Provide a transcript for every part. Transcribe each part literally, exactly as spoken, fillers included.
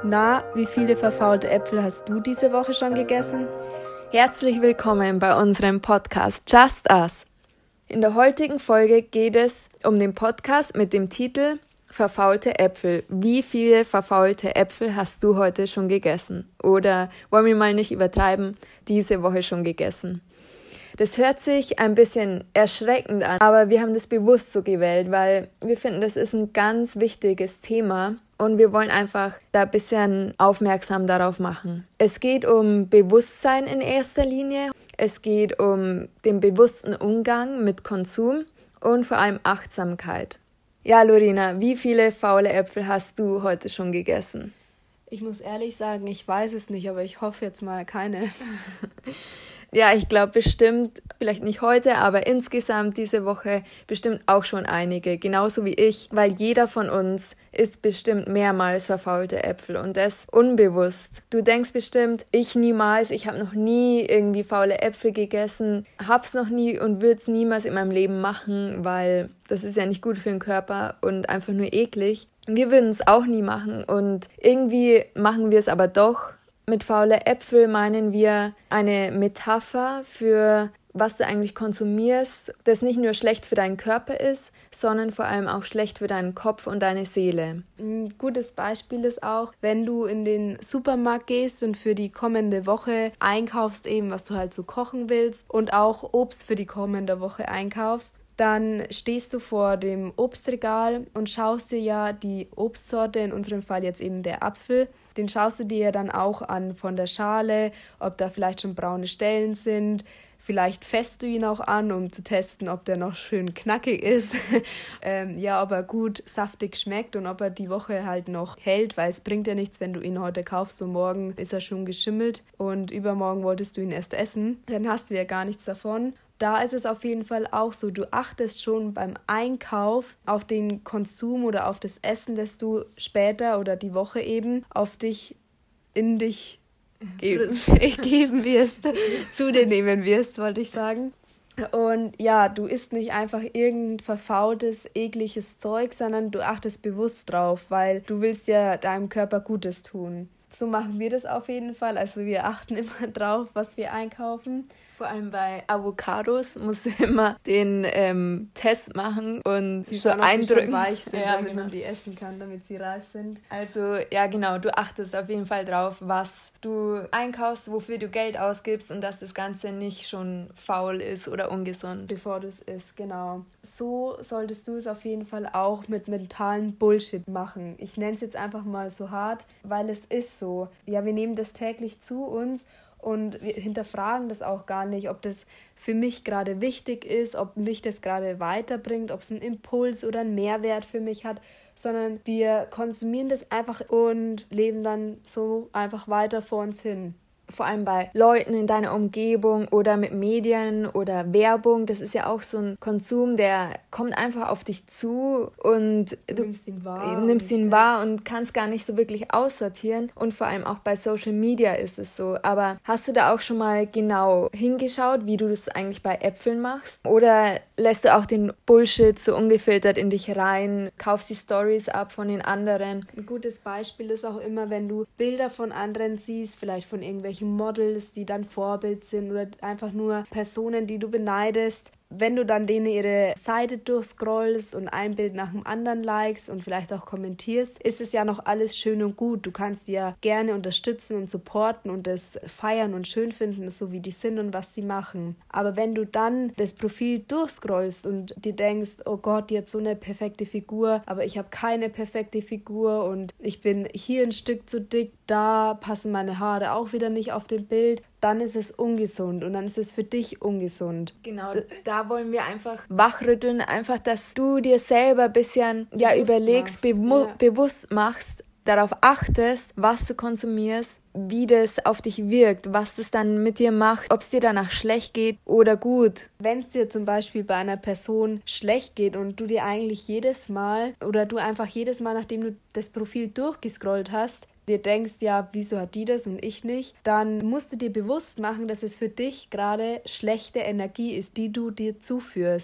Na, wie viele verfaulte Äpfel hast du diese Woche schon gegessen? Herzlich willkommen bei unserem Podcast Just Us. In der heutigen Folge geht es um den Podcast mit dem Titel Verfaulte Äpfel. Wie viele verfaulte Äpfel hast du heute schon gegessen? Oder, wollen wir mal nicht übertreiben, diese Woche schon gegessen? Das hört sich ein bisschen erschreckend an, aber wir haben das bewusst so gewählt, weil wir finden, das ist ein ganz wichtiges Thema und wir wollen einfach da ein bisschen aufmerksam darauf machen. Es geht um Bewusstsein in erster Linie, es geht um den bewussten Umgang mit Konsum und vor allem Achtsamkeit. Ja, Lorena, wie viele faule Äpfel hast du heute schon gegessen? Ich muss ehrlich sagen, ich weiß es nicht, aber ich hoffe jetzt mal keine. Ja, ich glaube bestimmt, vielleicht nicht heute, aber insgesamt diese Woche bestimmt auch schon einige, genauso wie ich, weil jeder von uns isst bestimmt mehrmals verfaulte Äpfel und das unbewusst. Du denkst bestimmt, ich niemals, ich habe noch nie irgendwie faule Äpfel gegessen, hab's noch nie und würde es niemals in meinem Leben machen, weil das ist ja nicht gut für den Körper und einfach nur eklig. Wir würden es auch nie machen und irgendwie machen wir es aber doch. Mit faule Äpfel meinen wir eine Metapher für, was du eigentlich konsumierst, das nicht nur schlecht für deinen Körper ist, sondern vor allem auch schlecht für deinen Kopf und deine Seele. Ein gutes Beispiel ist auch, wenn du in den Supermarkt gehst und für die kommende Woche einkaufst, eben was du halt so kochen willst und auch Obst für die kommende Woche einkaufst, dann stehst du vor dem Obstregal und schaust dir ja die Obstsorte, in unserem Fall jetzt eben der Apfel, den schaust du dir ja dann auch an von der Schale, ob da vielleicht schon braune Stellen sind. Vielleicht fässt du ihn auch an, um zu testen, ob der noch schön knackig ist. ähm, ja, ob er gut saftig schmeckt und ob er die Woche halt noch hält, weil es bringt ja nichts, wenn du ihn heute kaufst und morgen ist er schon geschimmelt und übermorgen wolltest du ihn erst essen. Dann hast du ja gar nichts davon. Da ist es auf jeden Fall auch so, du achtest schon beim Einkauf auf den Konsum oder auf das Essen, das du später oder die Woche eben auf dich, in dich geben, geben wirst, zu dir nehmen wirst, wollte ich sagen. Und ja, du isst nicht einfach irgendein verfaultes, ekliges Zeug, sondern du achtest bewusst drauf, weil du willst ja deinem Körper Gutes tun. So machen wir das auf jeden Fall, also wir achten immer drauf, was wir einkaufen. Vor allem bei Avocados musst du immer den ähm, Test machen und sie so eindrücken, weich sind, ja, damit genau. man die essen kann, damit sie reif sind. Also ja genau, du achtest auf jeden Fall drauf, was du einkaufst, wofür du Geld ausgibst und dass das Ganze nicht schon faul ist oder ungesund. Bevor du es isst, genau. So solltest du es auf jeden Fall auch mit mentalen Bullshit machen. Ich nenne es jetzt einfach mal so hart, weil es ist so. Ja, wir nehmen das täglich zu uns und wir hinterfragen das auch gar nicht, ob das für mich gerade wichtig ist, ob mich das gerade weiterbringt, ob es einen Impuls oder einen Mehrwert für mich hat, sondern wir konsumieren das einfach und leben dann so einfach weiter vor uns hin. Vor allem bei Leuten in deiner Umgebung oder mit Medien oder Werbung, das ist ja auch so ein Konsum, der kommt einfach auf dich zu und du, du nimmst ihn wahr, nimmst ihn wahr und kannst gar nicht so wirklich aussortieren und vor allem auch bei Social Media ist es so. Aber hast du da auch schon mal genau hingeschaut, wie du das eigentlich bei Äpfeln machst? Oder lässt du auch den Bullshit so ungefiltert in dich rein, kaufst die Stories ab von den anderen? Ein gutes Beispiel ist auch immer, wenn du Bilder von anderen siehst, vielleicht von irgendwelchen Models, die dann Vorbild sind oder einfach nur Personen, die du beneidest. Wenn du dann denen ihre Seite durchscrollst und ein Bild nach dem anderen likest und vielleicht auch kommentierst, ist es ja noch alles schön und gut. Du kannst sie ja gerne unterstützen und supporten und das feiern und schön finden, so wie die sind und was sie machen. Aber wenn du dann das Profil durchscrollst und dir denkst, oh Gott, die hat so eine perfekte Figur, aber ich habe keine perfekte Figur und ich bin hier ein Stück zu dick, da passen meine Haare auch wieder nicht auf dem Bild, dann ist es ungesund und dann ist es für dich ungesund. Genau, da wollen wir einfach wachrütteln, einfach, dass du dir selber ein bisschen ja, bewusst überlegst, machst. Be- Ja. bewusst machst, darauf achtest, was du konsumierst, wie das auf dich wirkt, was das dann mit dir macht, ob es dir danach schlecht geht oder gut. Wenn es dir zum Beispiel bei einer Person schlecht geht und du dir eigentlich jedes Mal oder du einfach jedes Mal, nachdem du das Profil durchgescrollt hast, dir denkst, ja, wieso hat die das und ich nicht, dann musst du dir bewusst machen, dass es für dich gerade schlechte Energie ist, die du dir zuführst.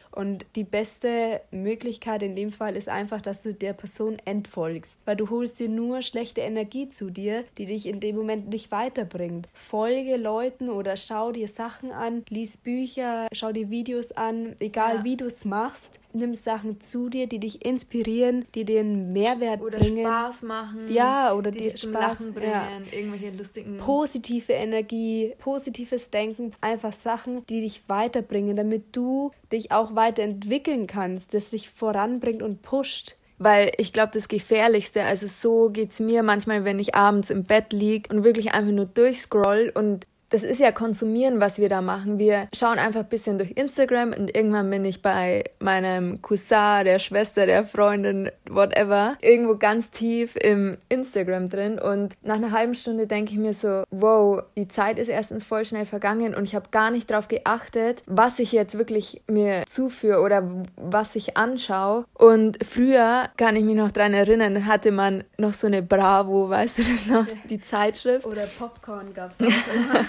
Und die beste Möglichkeit in dem Fall ist einfach, dass du der Person entfolgst, weil du holst dir nur schlechte Energie zu dir, die dich in dem Moment nicht weiterbringt. Folge Leuten oder schau dir Sachen an, lies Bücher, schau dir Videos an, egal ja. wie du es machst. Nimm Sachen zu dir, die dich inspirieren, die dir einen Mehrwert oder bringen. Oder Spaß machen. Ja, oder die dir dich zum Spaß Lachen bringen, ja. irgendwelche lustigen... Positive Energie, positives Denken, einfach Sachen, die dich weiterbringen, damit du dich auch weiterentwickeln kannst, das dich voranbringt und pusht. Weil ich glaube, das Gefährlichste, also so geht's mir manchmal, wenn ich abends im Bett liege und wirklich einfach nur durchscroll und das ist ja konsumieren, was wir da machen. Wir schauen einfach ein bisschen durch Instagram und irgendwann bin ich bei meinem Cousin, der Schwester, der Freundin, whatever, irgendwo ganz tief im Instagram drin und nach einer halben Stunde denke ich mir so, wow, die Zeit ist erstens voll schnell vergangen und ich habe gar nicht darauf geachtet, was ich jetzt wirklich mir zuführe oder was ich anschaue. Und früher, kann ich mich noch dran erinnern, dann hatte man noch so eine Bravo, weißt du das noch, die Zeitschrift. Oder Popcorn gab es auch immer.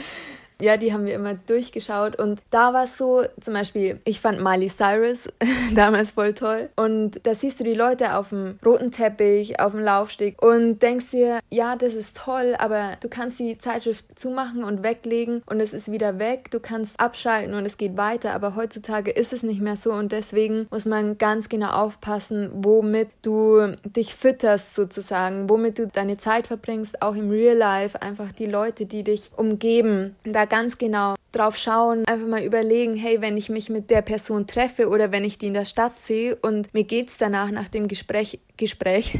Ja, die haben wir immer durchgeschaut und da war es so, zum Beispiel, ich fand Miley Cyrus damals voll toll und da siehst du die Leute auf dem roten Teppich, auf dem Laufsteg und denkst dir, ja, das ist toll, aber du kannst die Zeitschrift zumachen und weglegen und es ist wieder weg, du kannst abschalten und es geht weiter, aber heutzutage ist es nicht mehr so und deswegen muss man ganz genau aufpassen, womit du dich fütterst sozusagen, womit du deine Zeit verbringst, auch im Real Life, einfach die Leute, die dich umgeben, da ganz genau drauf schauen, einfach mal überlegen, hey, wenn ich mich mit der Person treffe oder wenn ich die in der Stadt sehe und mir geht's danach nach dem Gespräch, Gespräch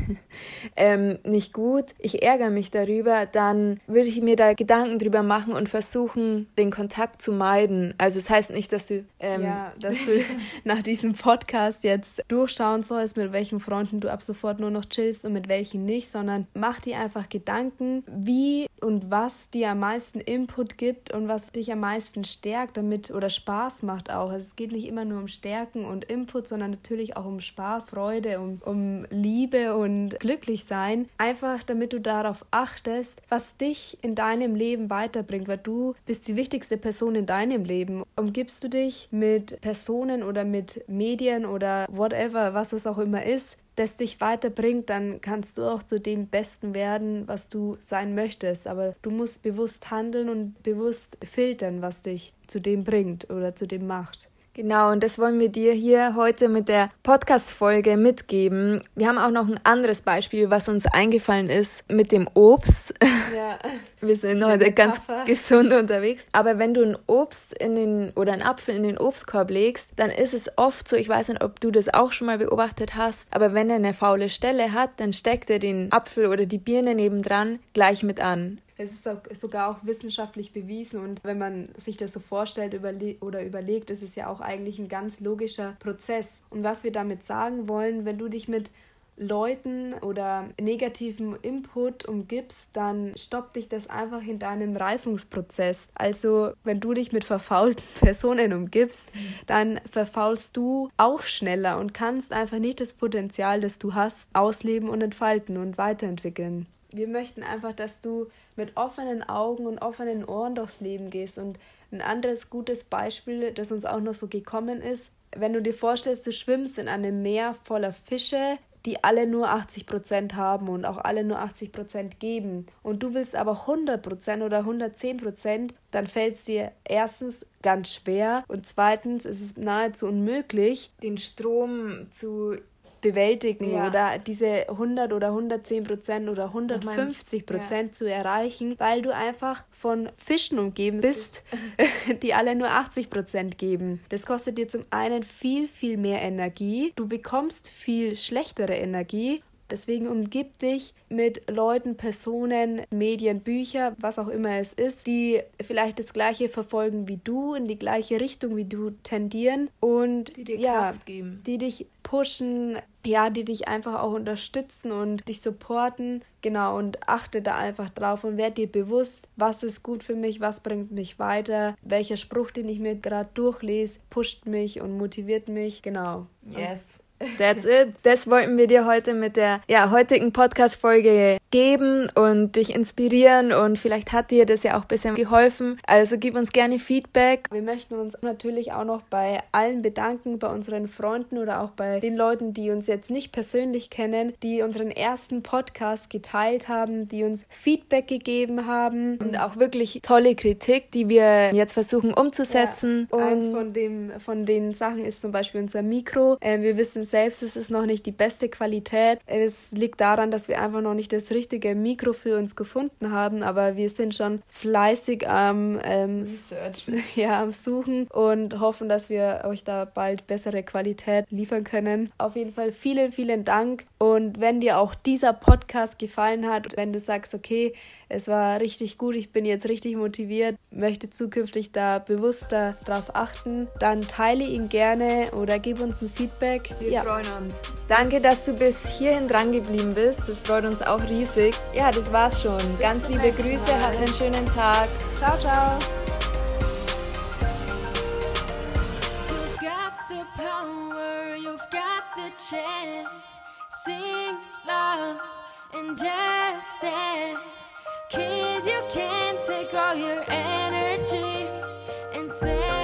ähm, nicht gut, ich ärgere mich darüber, dann würde ich mir da Gedanken drüber machen und versuchen, den Kontakt zu meiden. Also es das heißt nicht, dass du... Ähm, ja, dass du nach diesem Podcast jetzt durchschauen sollst, mit welchen Freunden du ab sofort nur noch chillst und mit welchen nicht, sondern mach dir einfach Gedanken, wie und was dir am meisten Input gibt und was dich am meisten stärkt damit oder Spaß macht auch. Also es geht nicht immer nur um Stärken und Input, sondern natürlich auch um Spaß, Freude, um, um Liebe und glücklich sein. Einfach damit du darauf achtest, was dich in deinem Leben weiterbringt, weil du bist die wichtigste Person in deinem Leben. Umgibst du dich mit Personen oder mit Medien oder whatever, was es auch immer ist, das dich weiterbringt, dann kannst du auch zu dem Besten werden, was du sein möchtest. Aber du musst bewusst handeln und bewusst filtern, was dich zu dem bringt oder zu dem macht. Genau, und das wollen wir dir hier heute mit der Podcast-Folge mitgeben. Wir haben auch noch ein anderes Beispiel, was uns eingefallen ist mit dem Obst. Ja. Wir sind heute ganz gesund unterwegs. Aber wenn du ein Obst in den oder einen Apfel in den Obstkorb legst, dann ist es oft so, ich weiß nicht, ob du das auch schon mal beobachtet hast, aber wenn er eine faule Stelle hat, dann steckt er den Apfel oder die Birne nebendran gleich mit an. Es ist sogar auch wissenschaftlich bewiesen und wenn man sich das so vorstellt überle- oder überlegt, ist es ja auch eigentlich ein ganz logischer Prozess. Und was wir damit sagen wollen, wenn du dich mit Leuten oder negativem Input umgibst, dann stoppt dich das einfach in deinem Reifungsprozess. Also wenn du dich mit verfaulten Personen umgibst, dann verfaulst du auch schneller und kannst einfach nicht das Potenzial, das du hast, ausleben und entfalten und weiterentwickeln. Wir möchten einfach, dass du mit offenen Augen und offenen Ohren durchs Leben gehst. Und ein anderes gutes Beispiel, das uns auch noch so gekommen ist, wenn du dir vorstellst, du schwimmst in einem Meer voller Fische, die alle nur achtzig Prozent haben und auch alle nur achtzig Prozent geben. Und du willst aber hundert Prozent oder hundertzehn Prozent, dann fällt es dir erstens ganz schwer und zweitens ist es nahezu unmöglich, den Strom zu bewältigen ja. oder diese hundert oder hundertzehn Prozent oder hundertfünfzig Prozent ja. zu erreichen, weil du einfach von Fischen umgeben bist, die alle nur achtzig Prozent geben. Das kostet dir zum einen viel, viel mehr Energie. Du bekommst viel schlechtere Energie. Deswegen umgib dich mit Leuten, Personen, Medien, Bücher, was auch immer es ist, die vielleicht das Gleiche verfolgen wie du, in die gleiche Richtung wie du tendieren und die dir ja, Kraft geben. Die dich pushen, ja, die dich einfach auch unterstützen und dich supporten. Genau, und achte da einfach drauf und werd dir bewusst, was ist gut für mich, was bringt mich weiter, welcher Spruch, den ich mir gerade durchlese, pusht mich und motiviert mich. Genau. Yes. That's it. Das wollten wir dir heute mit der ja, heutigen Podcast-Folge geben und dich inspirieren und vielleicht hat dir das ja auch ein bisschen geholfen. Also gib uns gerne Feedback. Wir möchten uns natürlich auch noch bei allen bedanken, bei unseren Freunden oder auch bei den Leuten, die uns jetzt nicht persönlich kennen, die unseren ersten Podcast geteilt haben, die uns Feedback gegeben haben. Und auch wirklich tolle Kritik, die wir jetzt versuchen umzusetzen. Ja, und eins von, dem, von den Sachen ist zum Beispiel unser Mikro. Äh, wir wissen selbst, es ist noch nicht die beste Qualität. Es liegt daran, dass wir einfach noch nicht das richtige Mikro für uns gefunden haben, aber wir sind schon fleißig am, ähm, ja, am Suchen und hoffen, dass wir euch da bald bessere Qualität liefern können. Auf jeden Fall vielen, vielen Dank. Und wenn dir auch dieser Podcast gefallen hat, wenn du sagst, okay, es war richtig gut, ich bin jetzt richtig motiviert, möchte zukünftig da bewusster drauf achten, dann teile ihn gerne oder gib uns ein Feedback. Wir ja. freuen uns. Danke, dass du bis hierhin dran geblieben bist. Das freut uns auch riesig. Ja, das war's schon. Bis Ganz liebe Grüße, habt einen schönen Tag. Ciao, ciao. You've got the power, you've got the chance. Sing loud and just dance. Kids, you can take all your energy and say